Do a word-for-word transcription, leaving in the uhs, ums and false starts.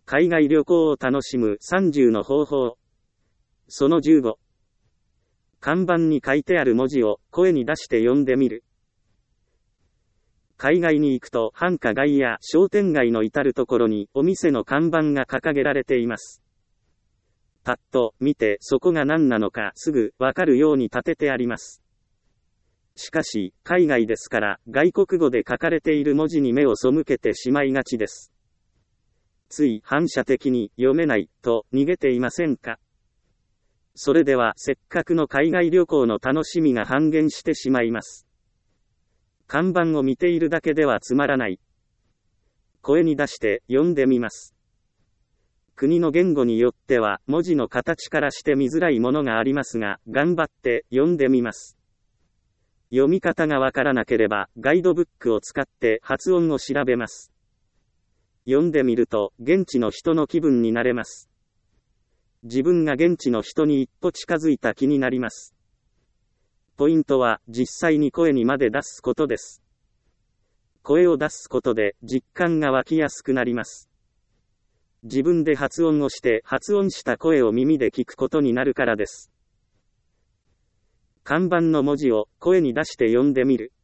海外旅行を楽しむさんじゅうの方法。そのじゅうご。看板に書いてある文字を声に出して読んでみる。海外に行くと繁華街や商店街の至るところにお店の看板が掲げられています。パッと見てそこが何なのかすぐわかるように立ててあります。しかし、海外ですから外国語で書かれている文字に目を背けてしまいがちです。つい反射的に読めないと逃げていませんか？それではせっかくの海外旅行の楽しみが半減してしまいます。看板を見ているだけではつまらない。声に出して読んでみます。国の言語によっては文字の形からして見づらいものがありますが、頑張って読んでみます。読み方がわからなければガイドブックを使って発音を調べます。読んでみると現地の人の気分になれます。自分が現地の人に一歩近づいた気になります。ポイントは実際に声にまで出すことです。声を出すことで実感が湧きやすくなります。自分で発音をして発音した声を耳で聞くことになるからです。看板の文字を声に出して読んでみる。